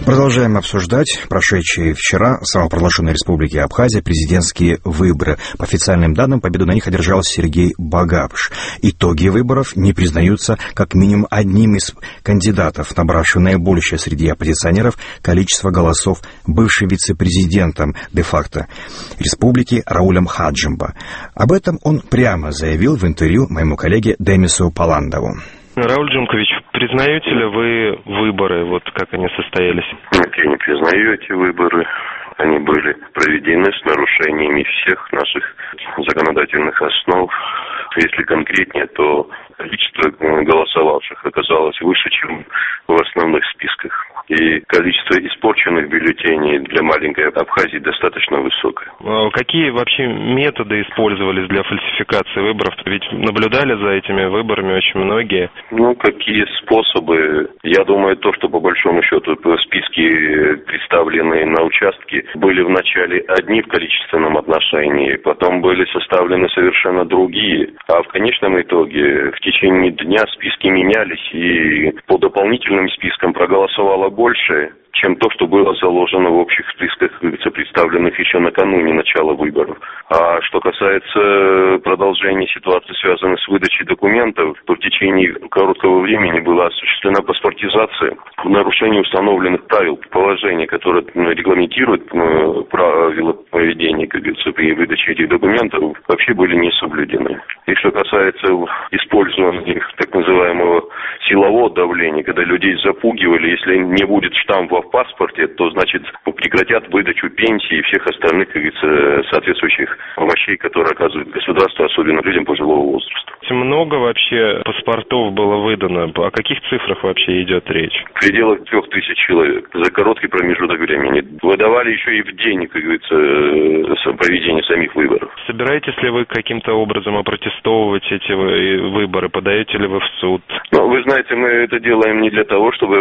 Продолжаем обсуждать прошедшие вчера в самопровозглашенной республике Абхазия президентские выборы. По официальным данным, победу на них одержал Сергей Багапш. Итоги выборов не признаются как минимум одним из кандидатов, набравшим наибольшее среди оппозиционеров количество голосов бывшим вице-президентом де-факто республики Раулем Хаджимба. Об этом он прямо заявил в интервью моему коллеге Демису Паландову. Рауль Джумкович, признаете ли вы выборы, вот как они состоялись? Нет, я не признаю эти выборы. Они были проведены с нарушениями всех наших законодательных основ. Если конкретнее, то количество голосовавших оказалось выше, чем в основных списках. И количество испорченных бюллетеней для маленькой Абхазии достаточно высокое. Какие вообще методы использовались для фальсификации выборов? Ведь наблюдали за этими выборами очень многие. Какие способы? Я думаю, то, что по большому счету списки, представленные на участке, были вначале одни в количественном отношении, потом были составлены совершенно другие. А в конечном итоге в течение дня списки менялись, и по дополнительным спискам проголосовало больше, чем то, что было заложено в общих списках, представленных еще накануне начала выборов. А что касается продолжения ситуации, связанной с выдачей документов, то в течение короткого времени была осуществлена паспортизация в нарушении установленных правил, положений, которые регламентируют правила поведения, как говорится, при выдаче этих документов, вообще были не соблюдены. И что касается использования так называемого силового давления, когда людей запугивали, если не будет штампа в паспорте, то, значит, прекратят выдачу пенсии и всех остальных, как говорится, соответствующих помощей, которые оказывает государство, особенно людям пожилого возраста. Много вообще паспортов было выдано. О каких цифрах вообще идет речь? В пределах 3000 человек за короткий промежуток времени. Выдавали еще и в день, как говорится, проведения самих выборов. Собираетесь ли вы каким-то образом опротестовывать эти выборы? Подаете ли вы в суд? Вы знаете, мы это делаем не для того, чтобы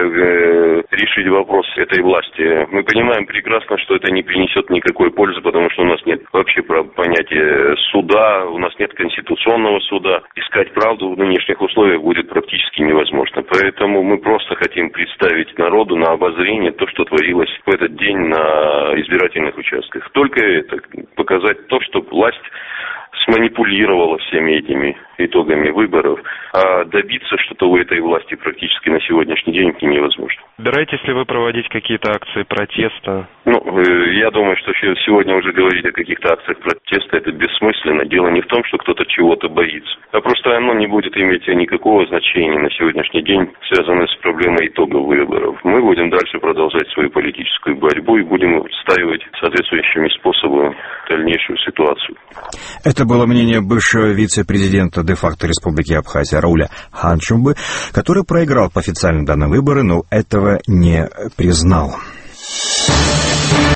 уже решить вопрос этой власти. Мы понимаем прекрасно, что это не принесет никакой пользы, потому что у нас нет вообще понятия суда, у нас нет конституционного суда. Искать правду в нынешних условиях будет практически невозможно. Поэтому мы просто хотим представить народу на обозрение то, что творилось в этот день на избирательных участках. Только это, показать то, что власть сманипулировала всеми этими итогами выборов, а добиться что-то у этой власти практически на сегодняшний день невозможно. Собираетесь ли вы проводить какие-то акции протеста? Я думаю, что сегодня уже говорить о каких-то акциях протеста это бессмысленно. Дело не в том, что кто-то чего-то боится, а просто оно не будет иметь никакого значения на сегодняшний день, связанное с проблемой итогов выборов. Мы будем дальше продолжать свою политическую борьбу и будем отстаивать соответствующими способами дальнейшую ситуацию. Это было мнение бывшего вице-президента де-факто Республики Абхазия Рауля Хаджимбы, который проиграл по официальным данным выборы, но этого не признал.